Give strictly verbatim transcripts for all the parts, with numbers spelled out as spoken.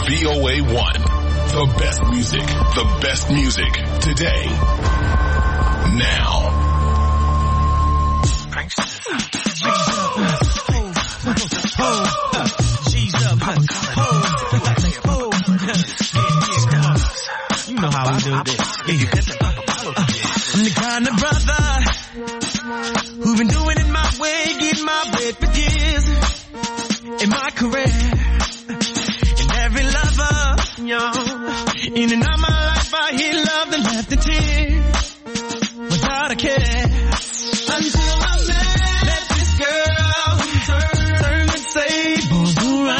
V O A one. The best music. The best music. Today. Now. You know how we do this. I'm the kind of brother who been doing it my way, getting my bread for years in my career. And every lover, yo, in and out my life I hear love and left in tears without a care. Until I met, met this girl who turned, turned the tables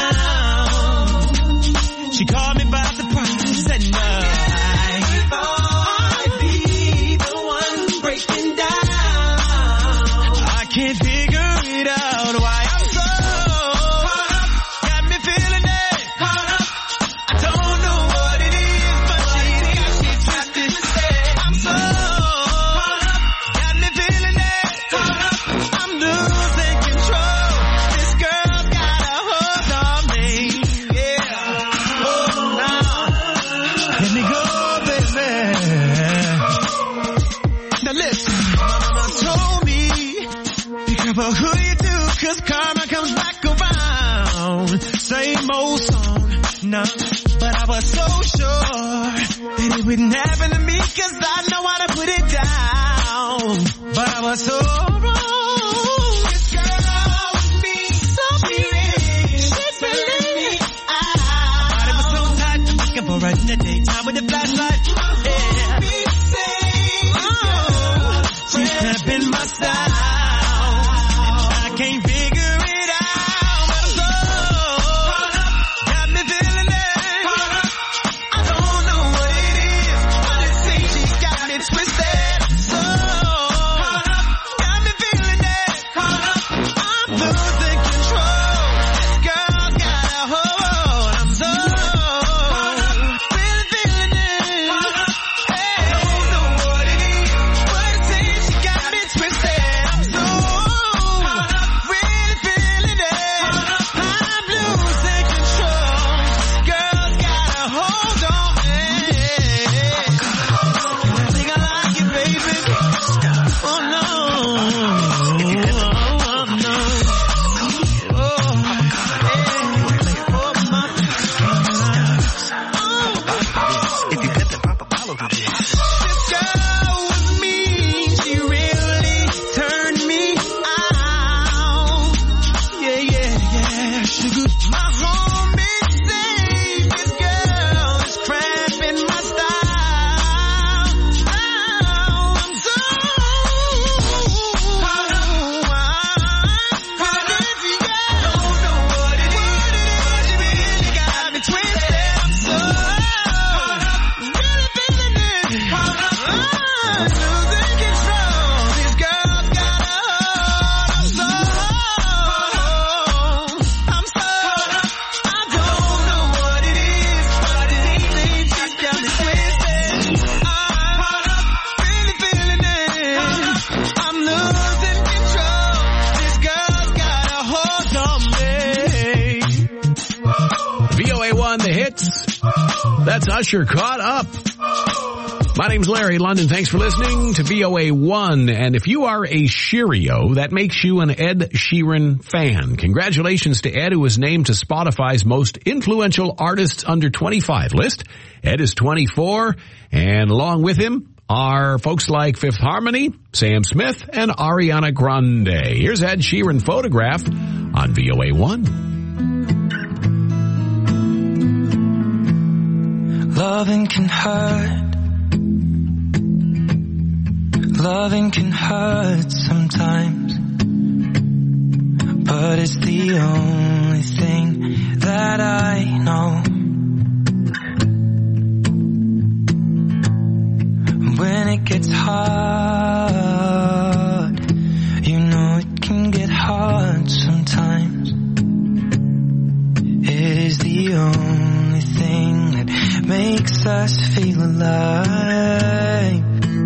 around. She called me by the price and uh, no, but I was so sure that it wouldn't happen to me, cause I know how to put it down. But I was so wrong. This girl was me, so serious, she's really I. Body was so tight, I'm looking for her in the daytime with the flashlight. Yeah. Oh, she's snapping my style, and I can't figure it out. That's Usher, Caught Up. My name's Larry London. Thanks for listening to V O A one. And if you are a Sheerio, that makes you an Ed Sheeran fan. Congratulations to Ed, who was named to Spotify's most influential artists under twenty-five list. Ed is twenty-four, and along with him are folks like Fifth Harmony, Sam Smith, and Ariana Grande. Here's Ed Sheeran photographed on V O A one. Loving can hurt. Loving can hurt sometimes, but it's the only thing that I know. When it gets hard, you know it can get hard sometimes. It is the only thing that makes us feel alive.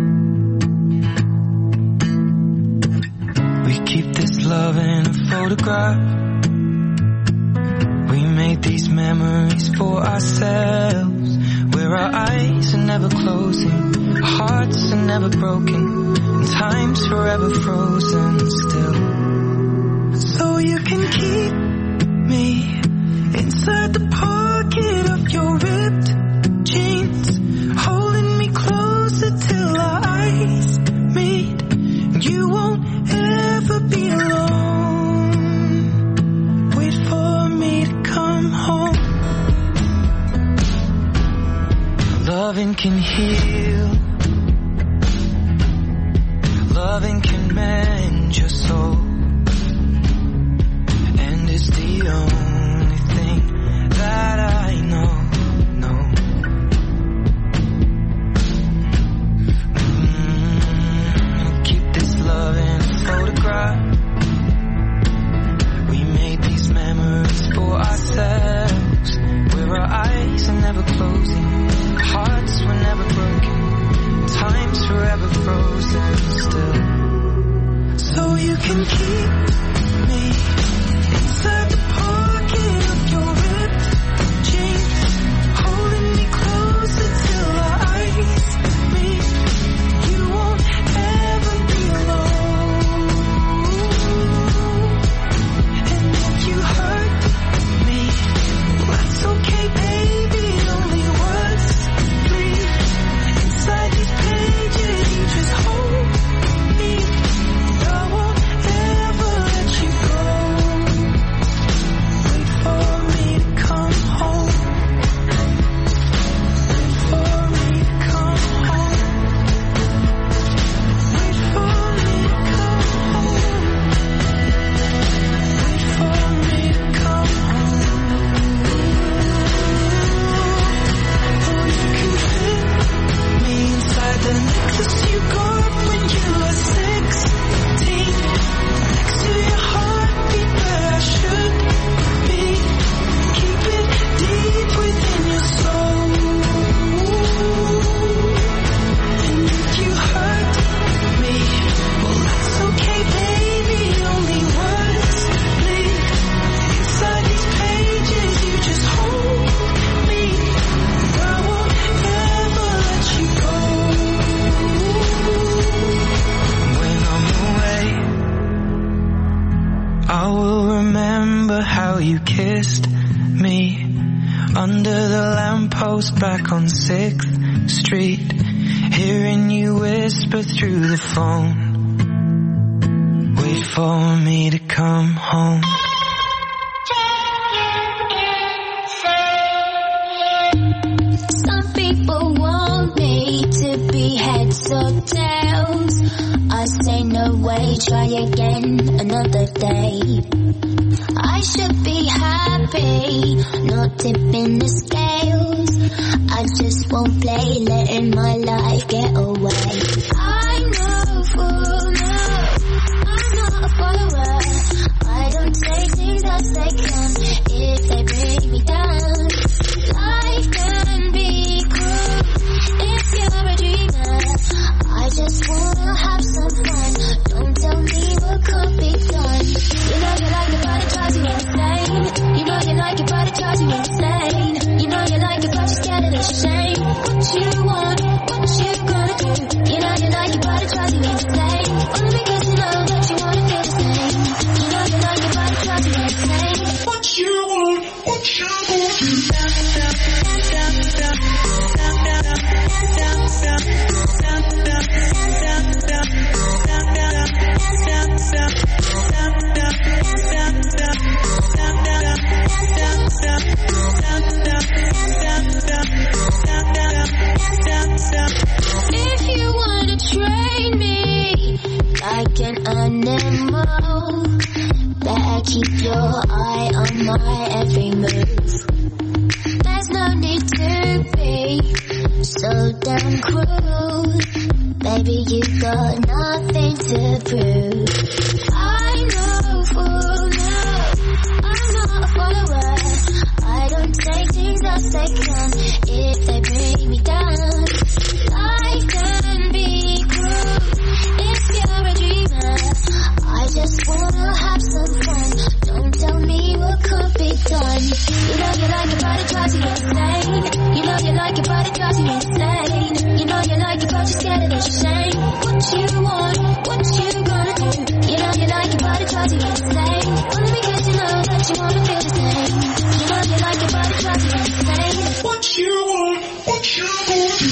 We keep this love in a photograph. We made these memories memories for ourselves, where our eyes are never closing, our hearts are never broken, and time's forever frozen still. So you can keep me inside the pocket of your ripped jeans, holding me closer till our eyes meet. You won't ever be alone. Wait for me to come home. Loving can heal. Loving can mend your soul. And it's the only thing that I know, know. Mm, keep this love in a photograph. We made these memories for ourselves, where our eyes are never closing, hearts were never broken, time's forever frozen still. So you can keep me inside the pocket of your ripped jeans, holding me closer till our eyes meet. You won't ever be alone. And if you hurt me, well, that's okay, baby. Only words bleed inside these pages. You just hold me. I won't ever let you go. Wait for me to come home. Wait for me to come home. Wait for me to come home. Wait for me to come home. Oh, you can fit me inside the necklace you got when you were sixteen, next to your heartbeat where I should be. Keep it deep within your soul. And if you hurt me, well, that's okay, baby. Only words bleed inside these pages. You just hold me. I won't ever let you go. When I'm away, I will remember how you kissed me under the lamppost back on sixth street, hearing you whisper through the phone. Wait for me to come home. Some people want me to be heads or tails. I say no way, try again another day. I should be happy, not tipping the scales. I just won't play, letting my life get away. I know full no, I'm not a follower. I don't say things as they come if they bring me down. Life can be cruel if you're a dreamer. I just wanna have some fun. Don't tell me what could be done. You know you like it, but it drives me insane. You know you like it, but it drives me insane. You know you like it, but you're scared of the shame. What you want, what you gonna do? You know you like it, but it drives me insane. Only because you know that you wanna feel the same. You know you like it, but it drives me insane. What you want, what you gonna do? If you wanna train me like an animal, better keep your eye on my every move. There's no need to be so damn cruel. Baby, you got nothing to prove. I know full no, I'm not a follower. I don't take things as they come if they bring me down. Life can be cruel if you're a dreamer. I just wanna have some fun. Don't tell me what could be done. You know you like it, like it, but it drives me insane. You know you like it, but you're scared of the shame. What you want, what you gonna do? You know you like it, but it drives you insane. Only because you know that you wanna feel the same. You know you like it, but it drives you insane. What you want, what you gonna do?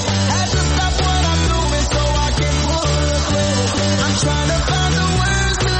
Trying to find the words to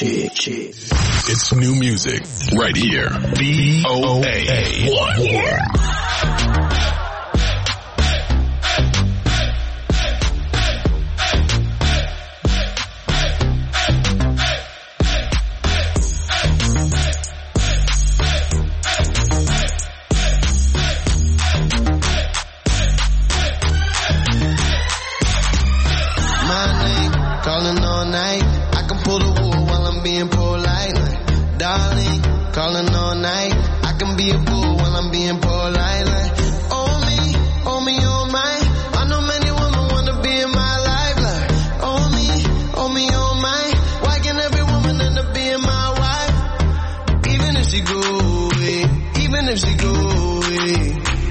chick, chick. It's new music right here. V O A one. Calling all night, I can pull the wool while I'm being polite. Like, darling, calling all night, I can be a fool while I'm being polite. Like, oh me, oh me, oh my, I know many women wanna be in my life. Like, oh me, oh me, oh my, why can every woman end up being my wife? Even if she go away, even if she go away,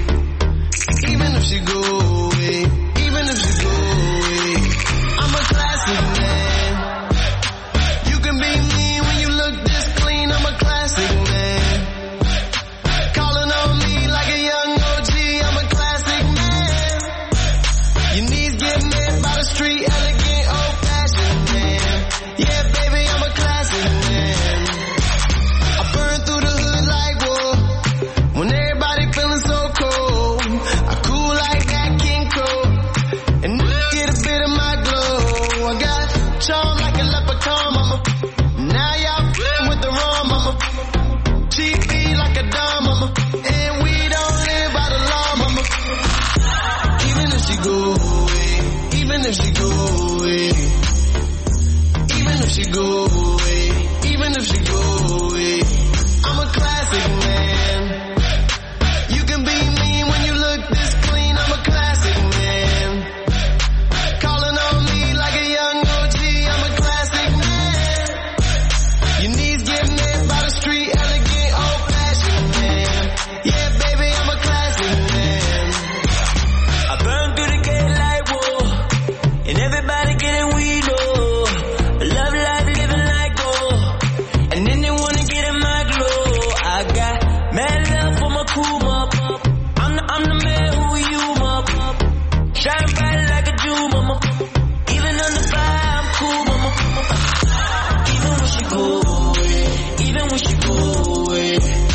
even if she go away, even if she go away, I'm a classic man. You can be mean when you look this clean. I'm a classic man. Calling on me like a young O G. I'm a classic man. Your knees get met by the street, elegant, old-fashioned man. Yeah, baby, I'm a classic man. I burn through the hood like wool. When everybody feeling so cold, I cool like that King Cole. And get a bit of my glow. I got charm like a leprechaun, mama. Now y'all f***ing with the wrong, mama. T V like a dumb, mama. And we don't live by the law, mama. Even if she go away, even if she go away, even if she go away, even if she go away, I'm a classic man. You can be mean when you look this clean. I'm a classic man. Calling on me like a young O G, I'm a classic man. Your knees get met by the street, elegant, old-fashioned man. Yeah, baby, I'm a classic man. I burn through the gate like whoa, and everybody getting weed, oh. Love life, living like gold, and then they wanna get in my glow. I got mad love for my cool mop. I'm the, I'm the man who you mop. Shine bright like a jewel, mama. Even under fire, I'm cool, mama. Even when she go away, even when she go away,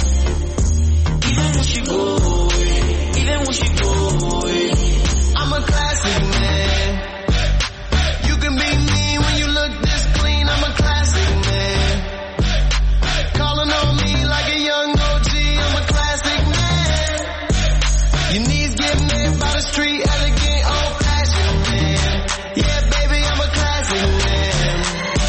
even when she go away, even when she go away, I'm a classic man. You can be mean when you look this clean. I'm a classic man. Calling on me like a young O G. I'm a classic man. Your knees get met by the street, elegant, old-fashioned man. Yeah, baby, I'm a classic man.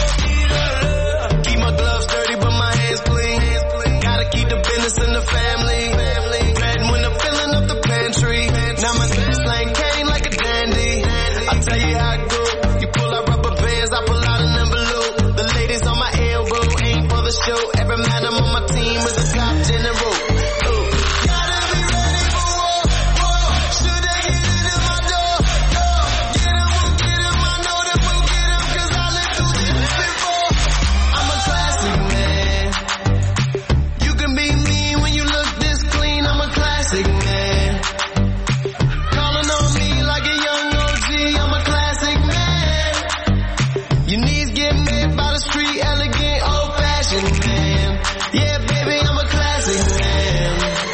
Keep my gloves dirty, but my hands clean. Gotta keep the business in the family. Red when I'm filling up the pantry. Now my slang came like a dandy. I tell you how it go. You pull out rubber bands, I pull out an envelope. The ladies on my elbow ain't for the show. Every man I'm on my team is a cop general. Ooh. Gotta be ready for war, war. Should they get it in my door? Door. Get 'em, we'll get 'em. I know that we'll get 'em, 'cause I lived through this before. I'm a classic man. You can be mean when you look this clean. I'm a classic man. Calling on me like a young O G. I'm a classic man. Your knees get met by the street, elegant, old-fashioned man. Yeah, baby, I'm a classic man.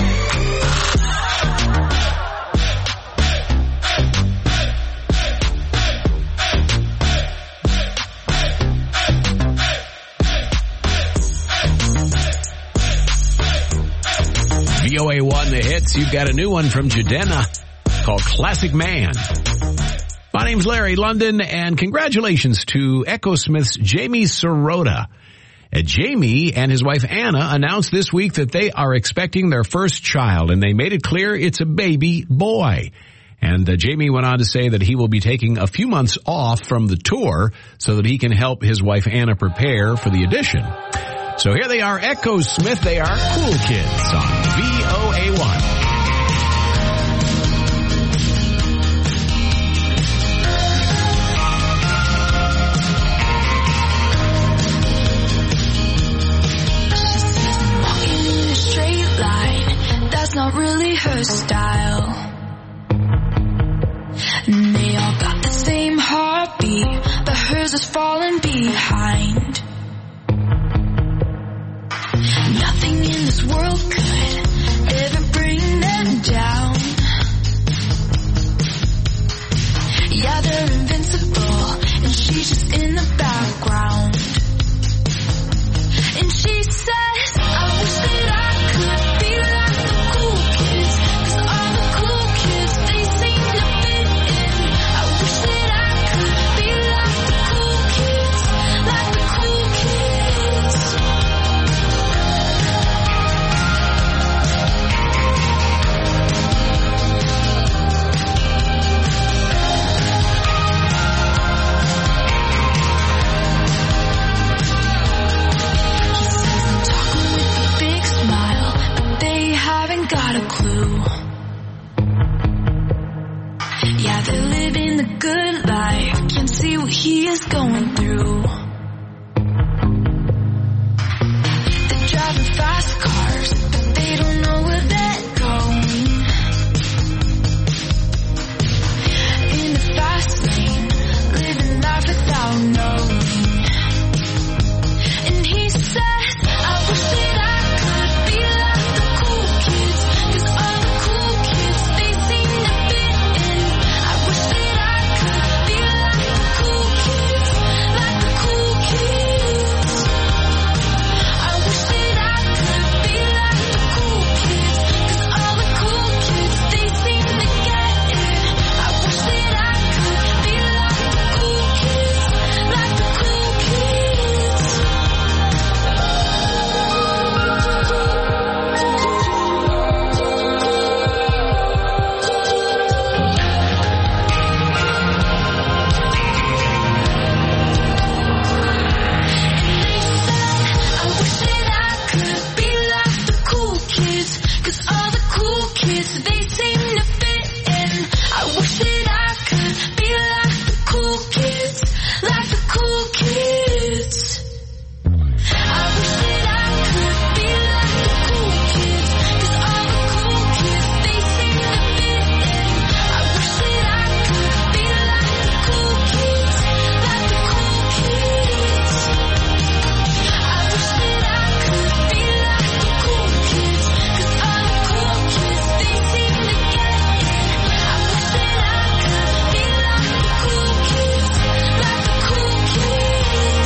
V O A one, the hits. You've got a new one from Jadena called Classic Man. My name's Larry London, and congratulations to Echo Smith's Jamie Sirota. Uh, Jamie and his wife Anna announced this week that they are expecting their first child, and they made it clear it's a baby boy. And uh, Jamie went on to say that he will be taking a few months off from the tour so that he can help his wife Anna prepare for the audition. So here they are, Echo Smith. They are Cool Kids on V O A one. Not really her style. And they all got the same heartbeat, but hers is falling behind. Yeah, they're invincible, and she's just in the background. And she says, I wish that I could be like the cool kids, 'cause all the cool kids, they seem to fit in. I wish that I could be like the cool kids, like the cool kids. Got a clue. Yeah, they're living the good life. Can't see what he is going through. They're driving fast cars, but they don't know where they're going. In the fast lane, living life without knowing. And he says, I wish that I could be like the cool kids, 'cause all the cool kids, they seem to fit in. I wish that I could be like the cool kids, like the cool kids. I wish that I could be like the cool kids, 'cause all the cool kids, they seem to get it. I wish that I could be like the cool kids, like the cool kids. I wish that I could be like the cool kids, 'cause all the cool kids, they seem to fit in. I wish that I could be like the cool kids, like the cool kids. I wish that I could be like the cool kids, 'cause all the cool kids, they seem to fit in. I wish that I could be like the cool kids, like the cool kids. I wish that I could be like the cool kids, 'cause all the cool kids, they seem to get it. I wish that I could be like the cool kids, like the cool kids.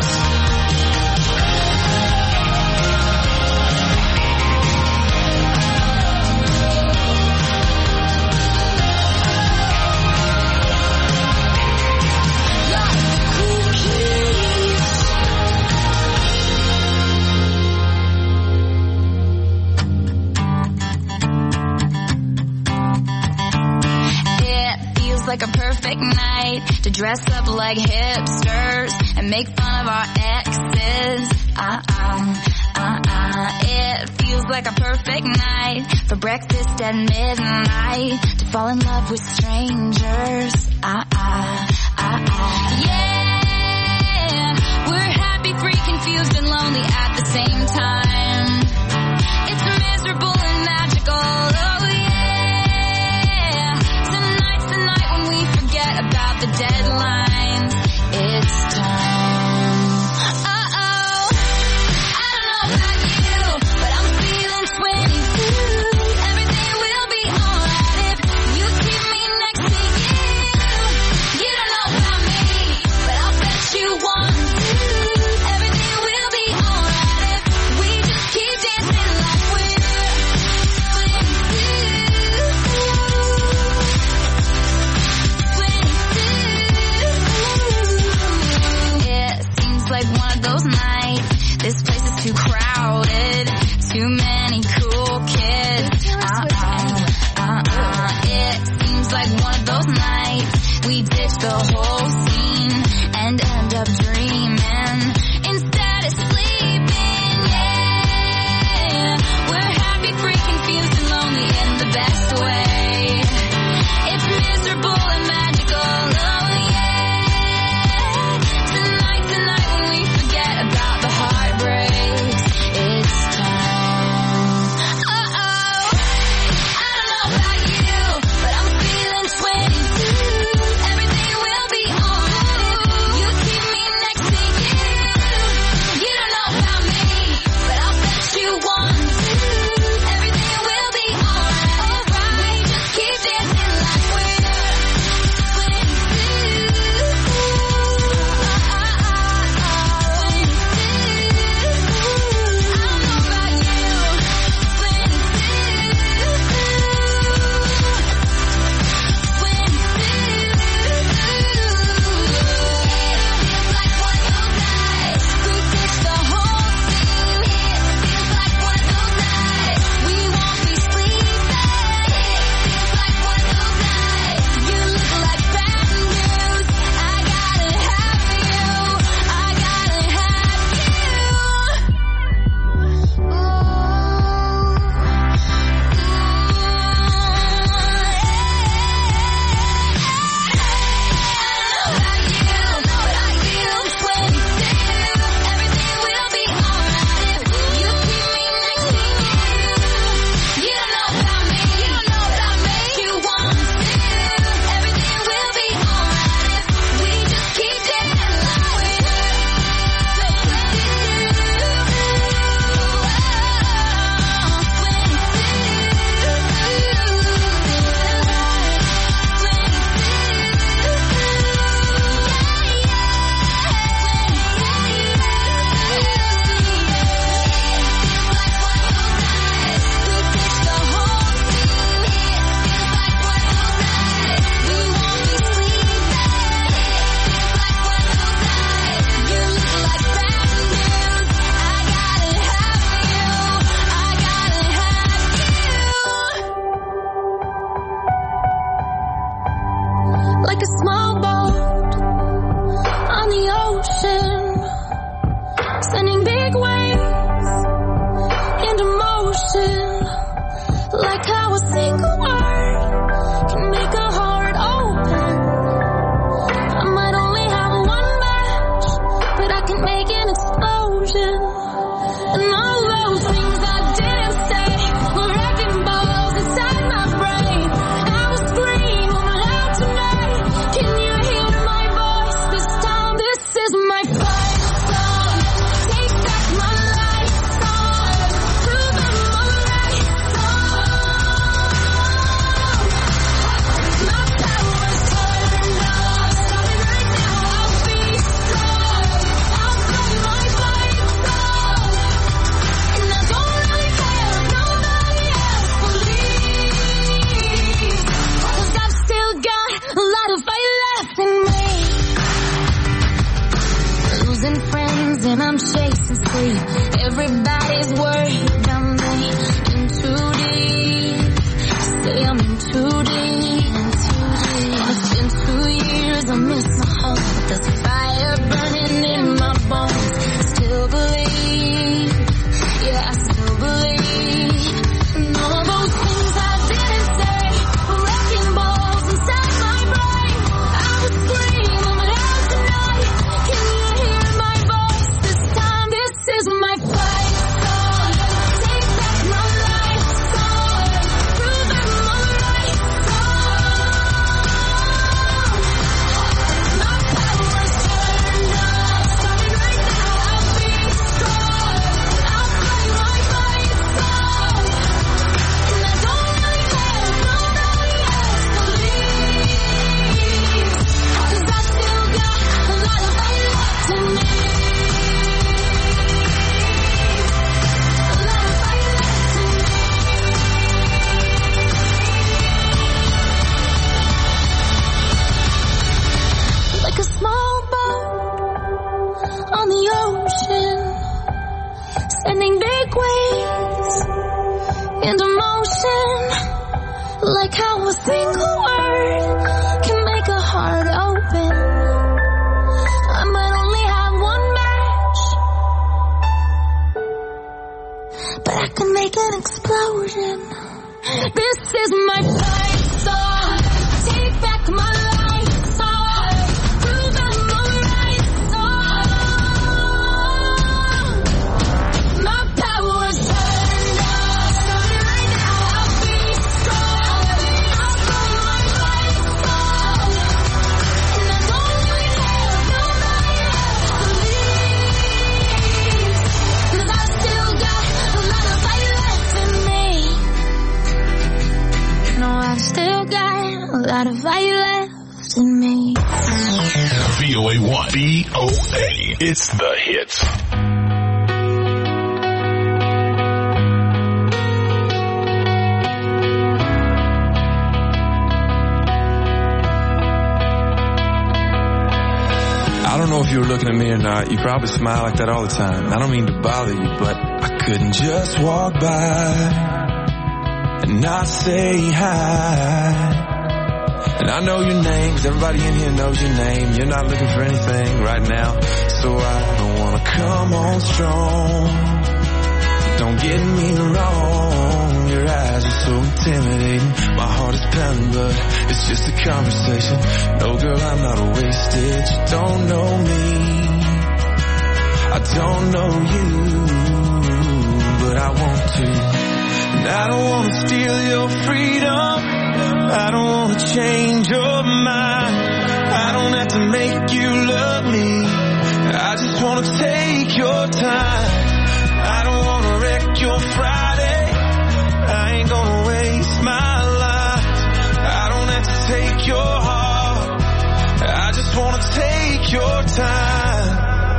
Like the cool kids. It feels like a perfect night to dress up like hipsters and make fun of our exes. Uh-uh, uh-uh. It feels like a perfect night for breakfast at midnight to fall in love with strangers. Uh-uh, uh-uh. Yeah, we're happy, free, confused, and lonely at the same time. It's miserable and magical, oh yeah. Tonight's the night when we forget about the deadlines. It's time. Uh-oh. I don't know about you, but I'm feeling twenty-two. Everything will be alright if you keep me next to you. You don't know about me, but I'll bet you want to. Everything will be alright if we just keep dancing like we're twenty-two. It seems like one of those nights. This place is too crowded, too many cool kids. Uh-uh, uh-uh. It seems like one of those nights we ditch the whole scene and end up dreaming instead of sleeping. Yeah, we're happy, free, confused, and lonely in the best way. It's miserable and magical, oh yeah. Tonight's the night when we forget about the heartbreaks. It's time. Uh-oh. I don't know about you, but I'm feeling twenty-two. Everything will be alright if you keep me next to you. You don't dreams and I'm chasing sleep. Everybody's worried about me. In too deep. Say I'm in too deep. It's been two years, I miss my home. But there's a fire burning in my bones. Still believe, yeah, I still believe. And all those things I didn't say were wrecking balls inside my brain. I was screaming but out tonight. Can you hear my voice this time? This is my fight song. Take back my life song. Prove I'm alright song. My power's turned up. Starting right now, I'll be strong. I'll play my fight song. And I don't really have nobody else to leave. 'Cause I still got a lot of fight left in me. A lot of fight left in me. Like a small boat on the ocean, sending big waves into motion. Like how a single word can make a heart open. I might only have one match, but I can make an explosion. This is my fight song. Take back my life song. Prove I'm alright song. My power's turned up. Starting right now, I'll be strong. I'll play my fight song. And I don't really have nobody else to leave. 'Cause I still got a lot of fight left in me. No, I've still got a lot of fight left in me. V O A one. V O A. It's the hits. I don't know if you were looking at me or not. You probably smile like that all the time. I don't mean to bother you, but I couldn't just walk by and not say hi. And I know your name, 'cause everybody in here knows your name. You're not looking for anything right now, so I don't wanna come on strong. Don't get me wrong, your eyes are so intimidating. My heart is pounding, but it's just a conversation. No, girl, I'm not wasted. You don't know me, I don't know you, but I want to. And I don't wanna steal your freedom, I don't wanna change your mind. I don't have to make you love me, I just wanna take your time. I don't wanna wreck your Friday, I ain't gonna waste my life. I don't have to take your heart, I just wanna take your time.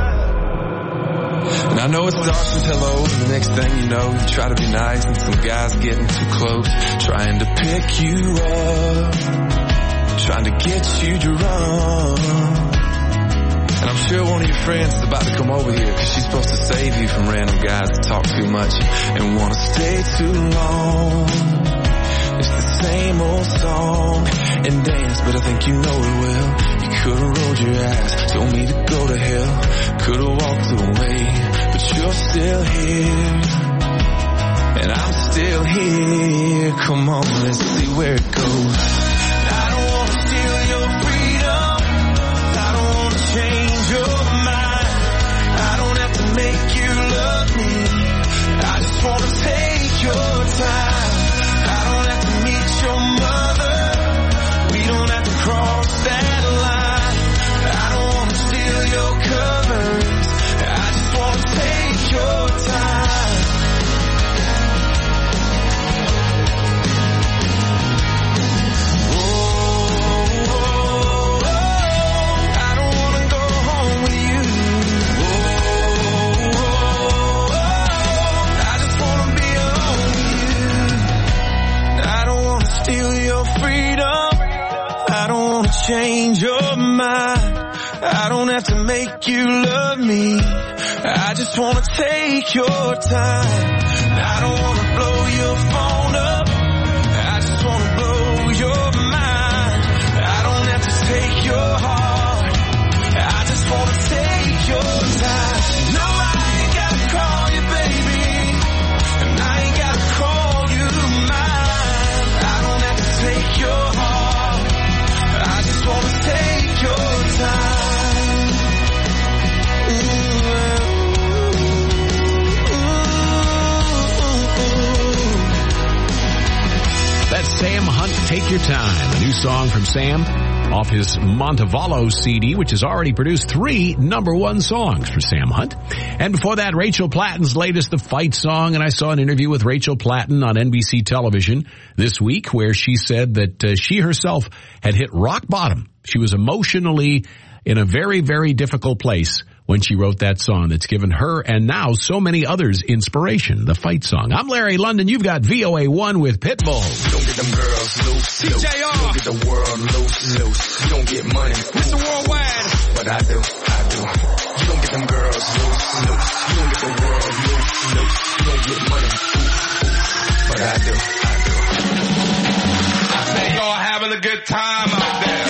And I know it's dark since hello, and the next thing you know, you try to be nice, and some guy's getting too close, trying to pick you up, trying to get you drunk. And I'm sure one of your friends is about to come over here, 'cause she's supposed to save you from random guys that talk too much and want to stay too long. It's the same old song and dance, but I think you know it well. You could've rolled your eyes, told me to go to hell, could've walked away, but you're still here, and I'm still here. Come on, let's see where it goes. I don't wanna steal your freedom, I don't wanna change your mind, I don't have to make you love me, I just wanna take your time. I don't have to meet your mother, we don't have to cross that line. I don't wanna steal your covers, I just wanna take your time. Oh, oh, oh, I don't wanna go home with you. Oh, oh, oh, I just wanna be alone with you. I don't wanna steal your freedom, I don't wanna change your mind, I don't have to make you love me, I just wanna take your time. I don't wanna blow your phone up. I just wanna blow your mind. I don't have to take your heart. I just wanna take your time. No, I ain't gotta call you baby, and I ain't gotta call you mine. I don't have to take your heart. I just wanna take your time. Ooh. That's Sam Hunt, Take Your Time, a new song from Sam off his Montevallo C D, which has already produced three number one songs for Sam Hunt. And before that, Rachel Platten's latest, The Fight Song. And I saw an interview with Rachel Platten on N B C television this week where she said that uh, she herself had hit rock bottom. She was emotionally in a very, very difficult place when she wrote that song that's given her and now so many others inspiration, The Fight Song. I'm Larry London. You've got V O A one with Pitbull. You don't get them girls loose, loose. You don't get the world loose, loose. You don't get money, Mister Worldwide. But I do, I do. You don't get them girls loose, loose. You don't get the world loose, loose. You don't get money, but I do, I do. I say y'all having a good time out there.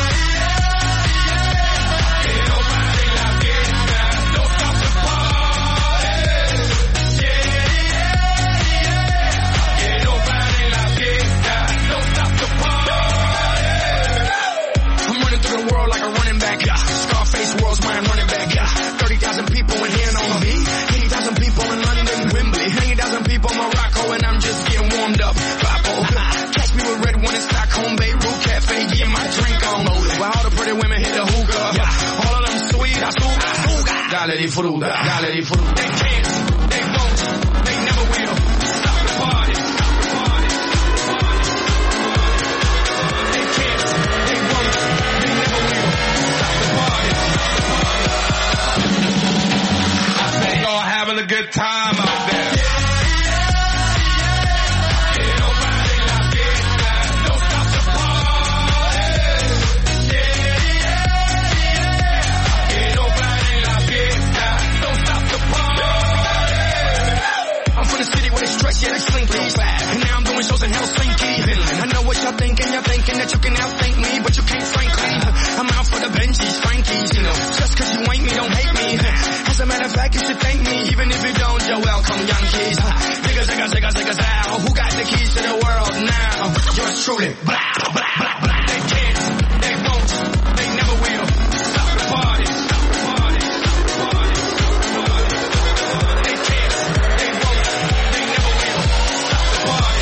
Dale di fruta, dale di fruta. They can't, they won't, they never will. Stop the party, stop the party, party. They can't, they won't, they never will. Stop the party, stop the party. I say y'all having a good time out there. In Helsinki, I know what y'all thinking, y'all thinking that you can outthink me, but you can't frankly. I'm out for the Benjis, Frankies, you know, just cause you ain't me, don't hate me. As a matter of fact, you should thank me, even if you don't, you're welcome, Yankees. Zigga, zigga, zigga, zigga, zow, who got the keys to the world now? Yours truly, blah, blah, blah, blah. They can't, they won't, they never will. Stop the party, stop the party, stop the party, stop the party. They can't, they won't, they never will. Stop the party.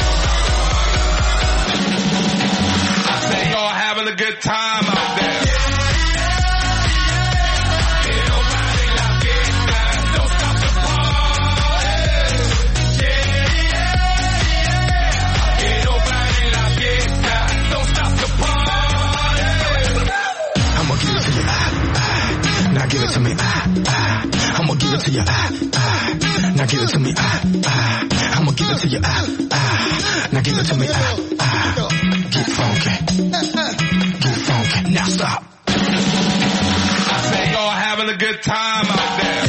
Y'all having a good time out there. I'ma give it to you, ah, ah. Now give it to me, ah, ah. I'ma give it to you, ah, ah. Now give it to me, ah, ah. I'ma give it to you, ah, ah. Now give it to me, ah, ah. Get funky. Get funky. Now stop. I say y'all having a good time out there.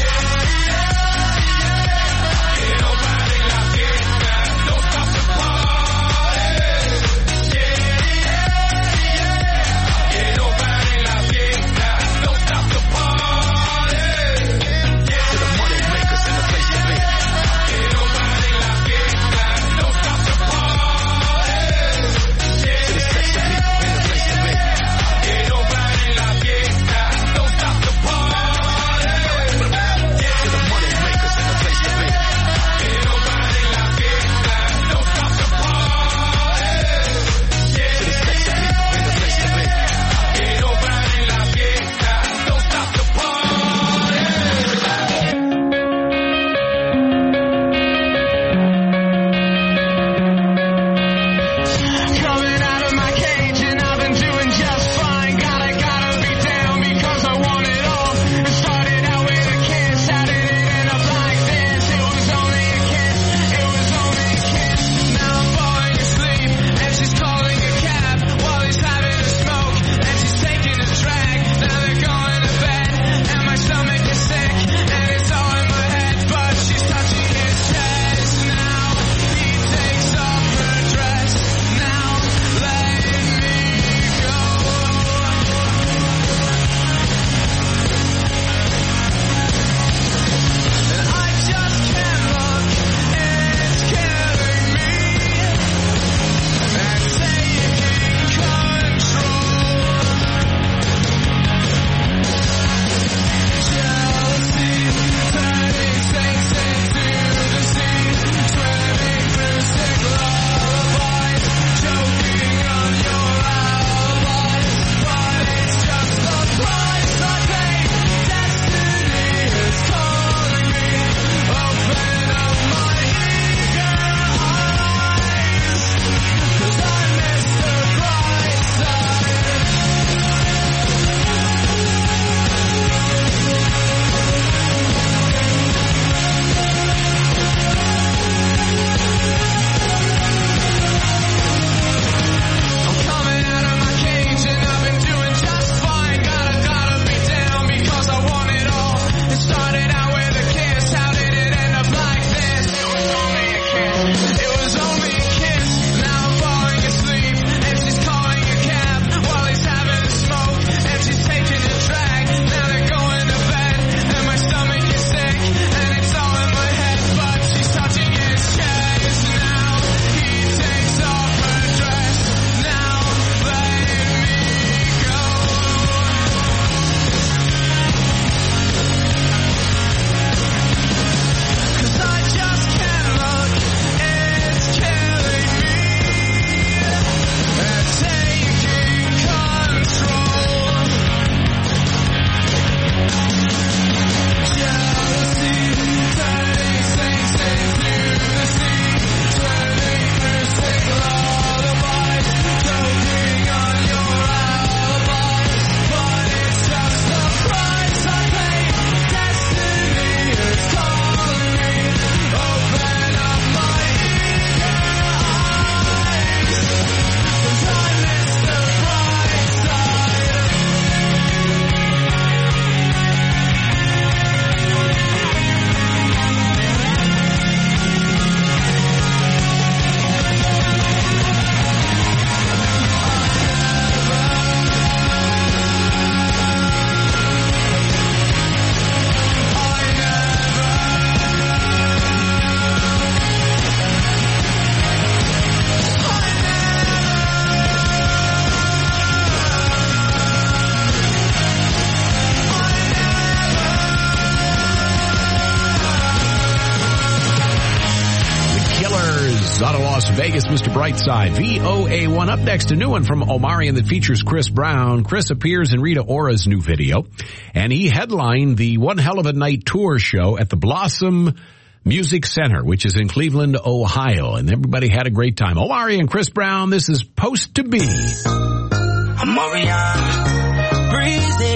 Las Vegas, Mister Brightside. V O A one. Up next, a new one from Omarion that features Chris Brown. Chris appears in Rita Ora's new video, and he headlined the One Hell of a Night tour show at the Blossom Music Center, which is in Cleveland, Ohio, and everybody had a great time. Omarion and Chris Brown, this is Supposed to Be. Omarion, breezy.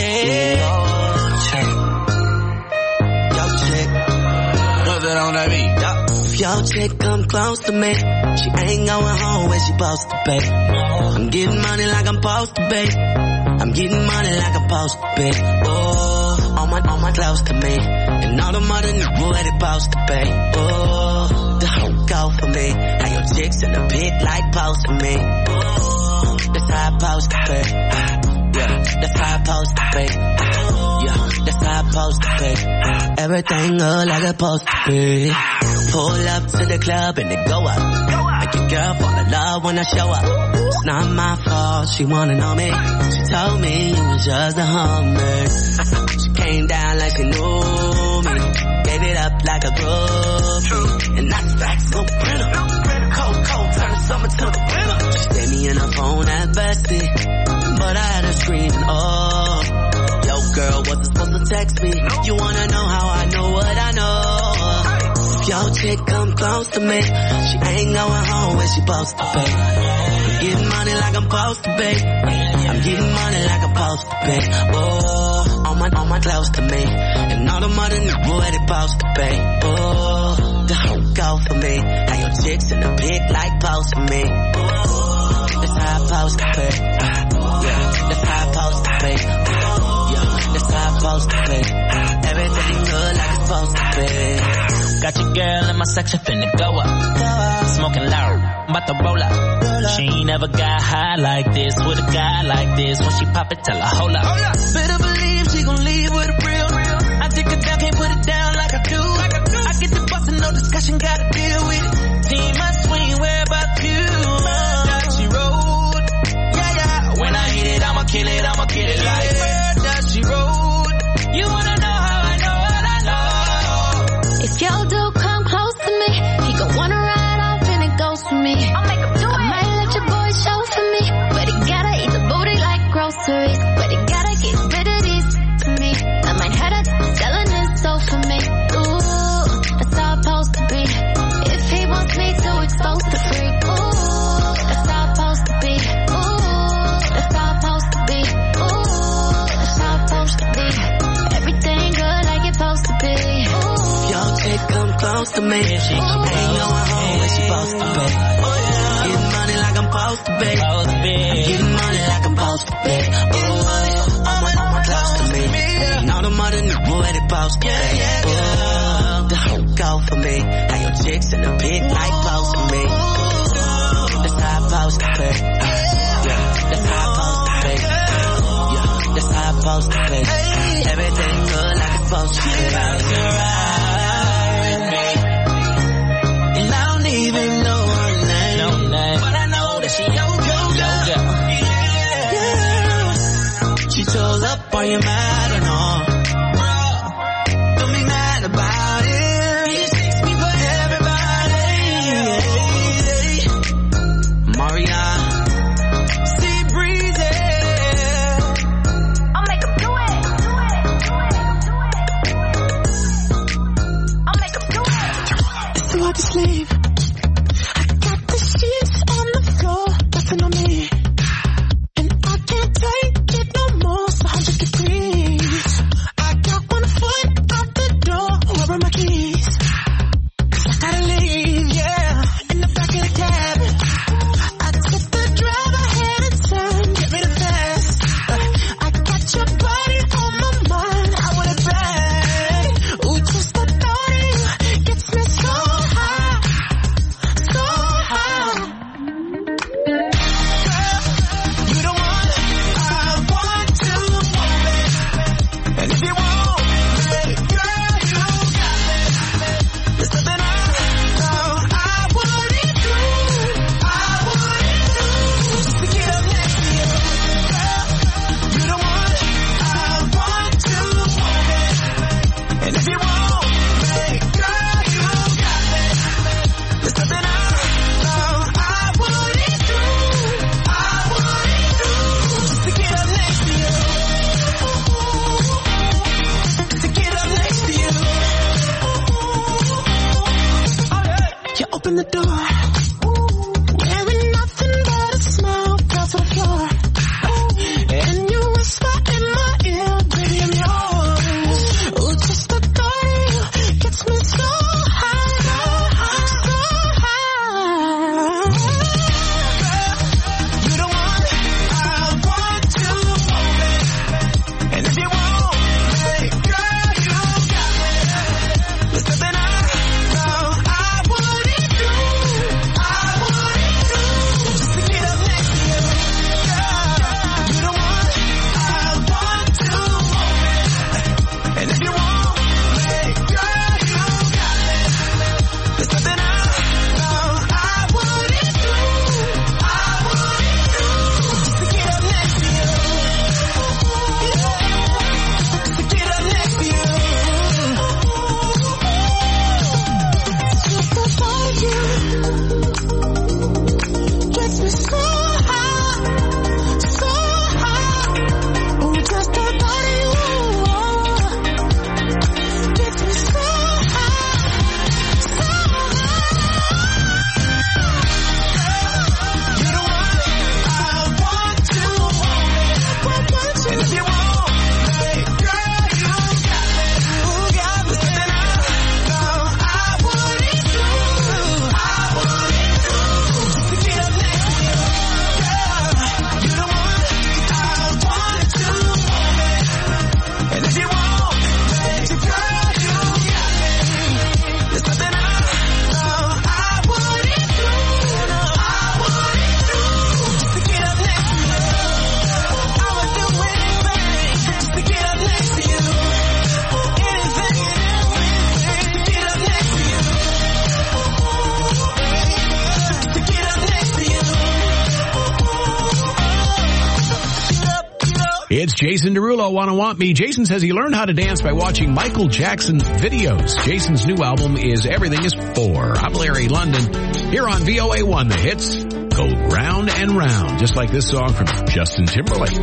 Yo, chick. What's that on that beat? If your chick come close to me, she ain't going home where she supposed to be. I'm getting money like I'm supposed to be. I'm getting money like I'm supposed to be. Oh, all my, all my close to me. And all the mother knew where they supposed to be. Oh, the whole go for me. How your chicks in the pit like supposed to me. Oh, that's how I'm supposed to be. Yeah, that's how I'm supposed to be. Yeah, that's how I'm supposed to be. Everything look like it's supposed to be. Pull up to the club and it go up. Make your girl fall in love when I show up. It's not my fault, she wanna know me. She told me you was just a hummer. She came down like she knew me. Gave it up like a groupie. And that's facts, no printer. Cold, cold, turn the summer to the winter. She gave me in her phone at bestie, but I had her screaming, oh. Yo girl, wasn't supposed to text me. You wanna know how I know what I know. Yo chick come close to me, she ain't going home where she supposed to be. I'm getting money like I'm supposed to be. I'm getting money like I'm supposed to be. Oh, all my, all my close to me. And all the mother knew where they supposed to be. Oh, the whole go for me. How your chicks in the pit like supposed to me. Oh, that's how I'm supposed to be. Yeah, that's how I'm supposed to be. Yeah, that's how I'm supposed to be. Everything good like it's supposed to be. Got your girl in my section finna go up. Smoking loud, I'm about to roll up. She ain't never got high like this with a guy like this. When she pop it, tell her hold up. Better believe she gon' leave with a real. I take it down, can't put it down like I do. I get the bustin', no discussion, gotta deal with it. Team my swing, where about you? That she road. Yeah, yeah. When I hit it, I'ma kill it, I'ma kill it like that she road. You wanna know how I know what I know? If your dude come close to me, he gon' wanna ride off and it goes for me. I'll make him do it. I might let your boy show for me, but he gotta eat the booty like groceries. But he gotta get rid of these to me. I might have to selling his soul for me. Ooh, that's how I'm supposed to be. If he wants me to expose the freak. Ooh, that's how I'm supposed to be. Ooh, that's how I'm supposed to be. Ooh, that's how I'm supposed to be. Everything good like it's supposed to be. Your chick come close to me. She ain't going home where she supposed to be. Getting money like I'm supposed to be. I'm getting money like I'm supposed to be. Ooh, all my, all my close to me. And all the mother knew where they supposed to be. Ooh, the whole go for me. How your chicks in the pit like close to me. That's how I'm supposed to be. Yeah, that's how I'm supposed to be. Yeah, that's how I'm supposed to be. Everything good like it's supposed to be. And I don't even know her name, no name. But I know that she yo yo yo. Yeah. She chose up, are you mad or no? Bro, don't be mad about it. He takes me for everybody. Maria, see breezy. I'll make him do it. I'll make him do it. It's hard to sleep. I got the sheets on the floor, nothing on me. And I can't take it no more, it's one hundred degrees. I got one foot out the door, where are my keys? Cause I gotta leave, yeah, in the back of the cab. I took the drive ahead and turn, get me the fast. I got your body on my mind, I want it back. Ooh, just the thought of you gets me so high. open the door. Wearing nothing but a smile across the floor. And you whisper in my ear, baby, I'm yours. Oh, just the thought of you gets me so high, so high. You're the one I want to hold it. And if you want me, girl, you got me. There's something I know I wouldn't do, I wouldn't do, just to get up next to you. Girl, you're the one I want to hold it. And if you want me, girl, you got me. There's something I know I wouldn't do, I wouldn't do, just to get up next to you. Just to get up next to you. Just the thought of you gets me so high, so high. Oh, just the thought of you gets me so high, so high. You're the one I want to hold it. And if you want me, girl, you got me. You got me. There's something I know I wouldn't do, I wouldn't do, just to get up next to you. Girl, you're the one I want to hold it. And if you want me, girl, you got me. There's something I know I wouldn't do, I wouldn't do, just to get up next to you. I would do anything just to get up next to you. Anything and everything to get up next to you. To get up next to you. It's Jason Derulo, Wanna Want Me. Jason says he learned how to dance by watching Michael Jackson videos. Jason's new album is Everything is Four. I'm Larry London. Here on V O A one, the hits go round and round, just like this song from Justin Timberlake.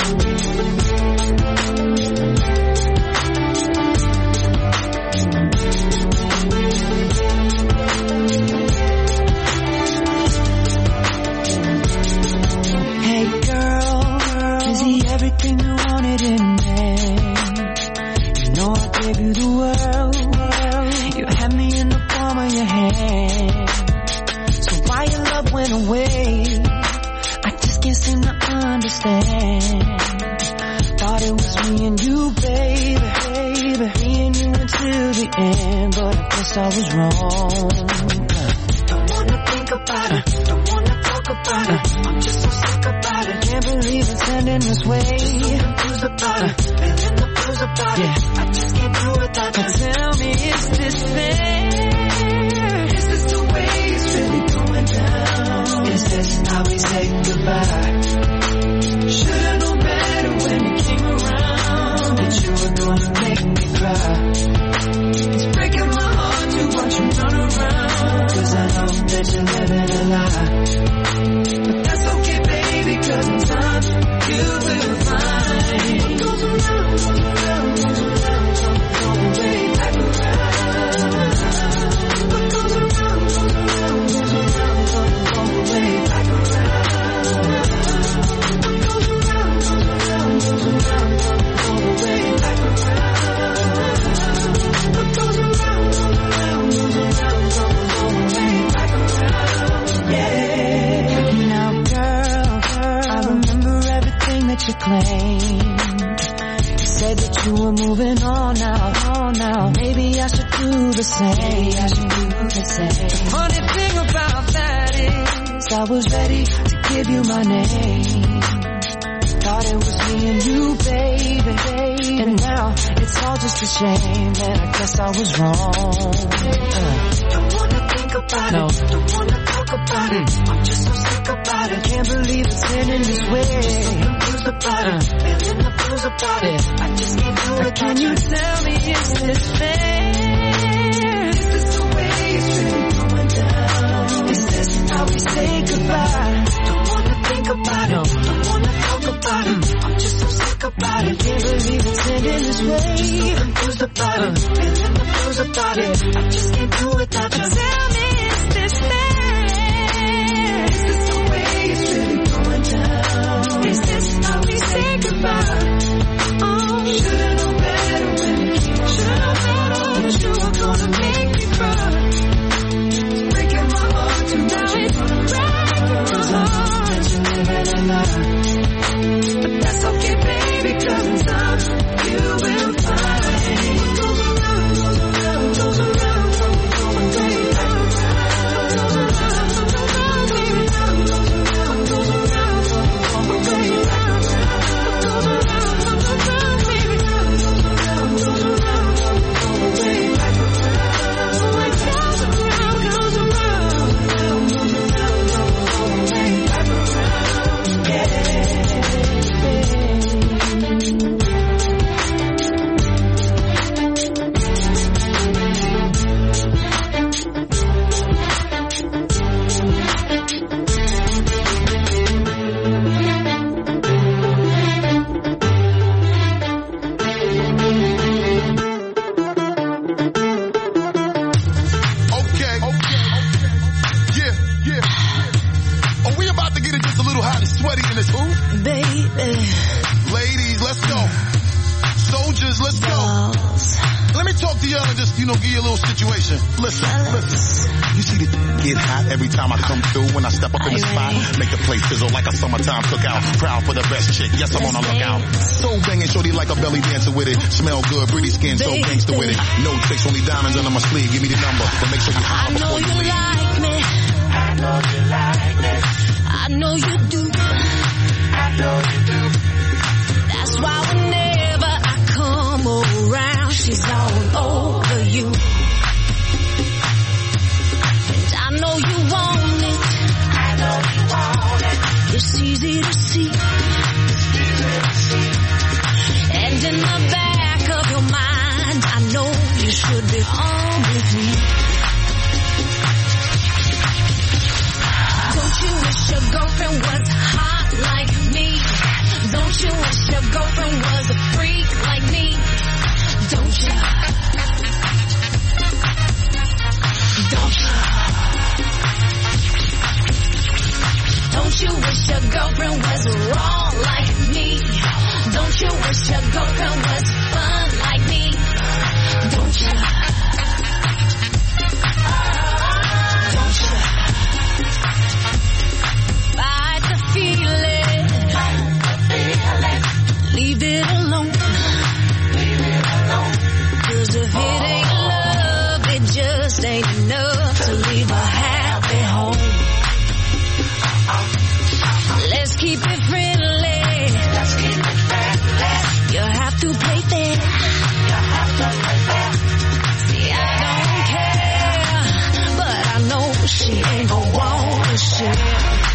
Hey girl, is he everything you wanted in me? You know I gave you the world. You had me in the palm of your hand. So why your love went away? I just can't seem to understand. Thought it was me and you, baby, baby. Me and you until the end, but I guess I was wrong. Don't wanna think about it, don't wanna talk about it. I'm just so sick about it. Can't believe it's ending this way. Just so confused about it, feeling the blues about it. I just can't do without you. Tell me, is this fair? Is this the way it's really going down? Is this how we say goodbye? Should've known better when you came around that you were gonna make me cry. It's breaking my heart to watch you run around, 'cause I know that you're living a lie. But that's okay, baby, 'cause in time you will find what goes around, goes around, goes around, comes way back around. What goes around, goes around, goes around, comes way back around. What goes around, goes around, goes around, comes way back around. What goes around, goes around, goes around, comes way back around. Yeah. Now, girl, I remember everything that you claimed. You said that you were moving on now, on now. Maybe I should do the same. Maybe I should do the same. The funny thing about that is I was ready to give you my name. Thought it was me and you, baby, baby. And now it's all just a shame, and I guess I was wrong. Uh. Don't wanna think about no. it, don't wanna talk about mm. it. I'm just so sick about it. Can't believe it's ending this way. Just so confused about uh. it, feeling the blues about it. I just can't do it. Can you tell me, is this fair? Is this the way it's really going down? Is this how we say goodbye? Don't wanna think about it, no. don't wanna talk about it. I'm just so sick about it. Can't believe it's ending this way. Just so confused about uh. it, feeling the blues about it. I just can't do it without you. Tell me, is this understand. Is this the way it's really going down? Is this how we say goodbye? Oh, should've known better when it came. Should've known better that you were gonna make me cry. It's breaking my heart to now it's breaking my heart. You're living a lie. But that's okay, baby, 'cause in time you will find. What goes around, goes around, goes around, goes around, baby. Goes around, goes around, baby. Goes around, goes around, goes around, baby. Goes around, goes around, baby. Goes around, goes around, baby. What goes around, goes around, goes around, baby. Yeah. Okay, okay, yeah, yeah. Are we about to get it just a little hot and sweaty in this booth? Baby, Ladies, let's go. Soldiers, let's go. Let me talk to y'all and just, you know, give you a little situation. Listen, listen. You see the get hot every time I come through. When I step up in the spot, make the place sizzle like a summertime cookout. Proud for the best chick, yes, I'm on a lookout. So banging, shorty like a belly dancer with it. Smell good, pretty skin, so gangster with it. No tricks, only diamonds under my sleeve. Give me the number, but make sure you I holler know before you you leave. like me. I know you like me. I know you do. I know you do. That's why whenever I come around, she's all over you. And I know you want it. I know you want it. It's easy to see. It's easy to see. And in the back of your mind, I know you should be on with me. Don't you wish your girlfriend was hot like me? Don't you wish your girlfriend was a freak like me? Don't you? Don't you? Don't you wish your girlfriend was raw like me? Don't you wish your girlfriend was fun like me? Don't you? Don't you? Fight the feeling. Leave it alone. Leave it alone. 'Cause if it ain't love, it just ain't enough to leave a happy home. Let's keep it friendly. Let's keep it friendly. You have to play fair. You have to play fair. See, I don't care, but I know she ain't gon' wanna share.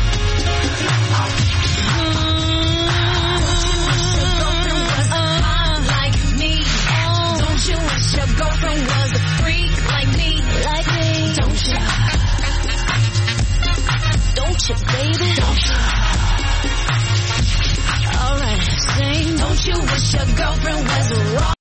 Your girlfriend was a freak like me, like me. Don't you? Don't you, baby? Don't you? Alright, sing. Don't you wish your girlfriend was a raw